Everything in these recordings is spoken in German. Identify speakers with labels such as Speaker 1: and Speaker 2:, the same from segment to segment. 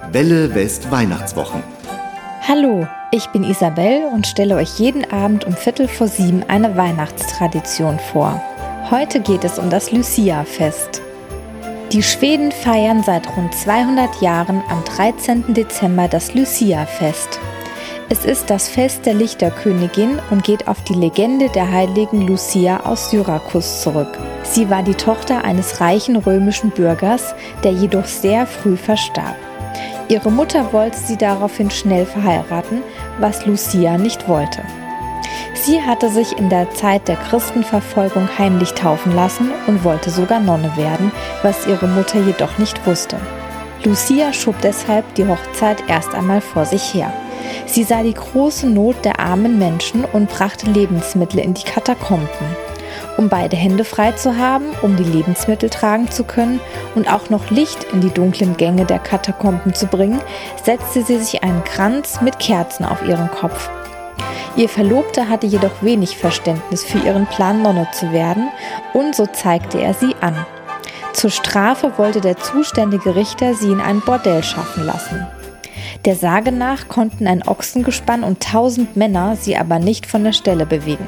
Speaker 1: Welle West Weihnachtswochen.
Speaker 2: Hallo, ich bin Isabel und stelle euch jeden Abend um 6:45 eine Weihnachtstradition vor. Heute geht es um das Lucia-Fest. Die Schweden feiern seit rund 200 Jahren am 13. Dezember das Lucia-Fest. Es ist das Fest der Lichterkönigin und geht auf die Legende der heiligen Lucia aus Syrakus zurück. Sie war die Tochter eines reichen römischen Bürgers, der jedoch sehr früh verstarb. Ihre Mutter wollte sie daraufhin schnell verheiraten, was Lucia nicht wollte. Sie hatte sich in der Zeit der Christenverfolgung heimlich taufen lassen und wollte sogar Nonne werden, was ihre Mutter jedoch nicht wusste. Lucia schob deshalb die Hochzeit erst einmal vor sich her. Sie sah die große Not der armen Menschen und brachte Lebensmittel in die Katakomben. Um beide Hände frei zu haben, um die Lebensmittel tragen zu können und auch noch Licht in die dunklen Gänge der Katakomben zu bringen, setzte sie sich einen Kranz mit Kerzen auf ihren Kopf. Ihr Verlobter hatte jedoch wenig Verständnis für ihren Plan, Nonne zu werden, und so zeigte er sie an. Zur Strafe wollte der zuständige Richter sie in ein Bordell schaffen lassen. Der Sage nach konnten ein Ochsengespann und 1000 Männer sie aber nicht von der Stelle bewegen.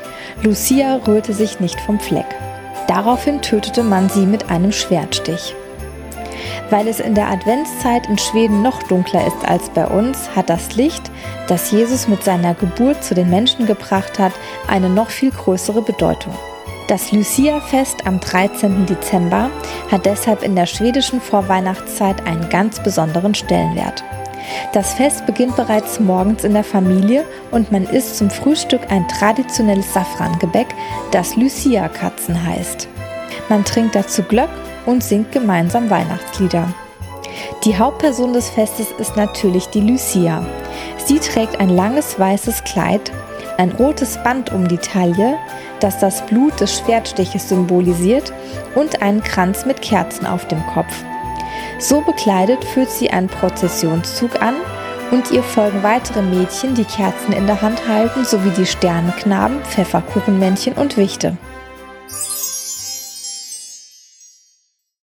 Speaker 2: Lucia rührte sich nicht vom Fleck. Daraufhin tötete man sie mit einem Schwertstich. Weil es in der Adventszeit in Schweden noch dunkler ist als bei uns, hat das Licht, das Jesus mit seiner Geburt zu den Menschen gebracht hat, eine noch viel größere Bedeutung. Das Lucia-Fest am 13. Dezember hat deshalb in der schwedischen Vorweihnachtszeit einen ganz besonderen Stellenwert. Das Fest beginnt bereits morgens in der Familie und man isst zum Frühstück ein traditionelles Safrangebäck, das Lucia-Katzen heißt. Man trinkt dazu Glögg und singt gemeinsam Weihnachtslieder. Die Hauptperson des Festes ist natürlich die Lucia. Sie trägt ein langes weißes Kleid, ein rotes Band um die Taille, das das Blut des Schwertstiches symbolisiert, und einen Kranz mit Kerzen auf dem Kopf. So bekleidet führt sie einen Prozessionszug an und ihr folgen weitere Mädchen, die Kerzen in der Hand halten, sowie die Sternenknaben, Pfefferkuchenmännchen und Wichte.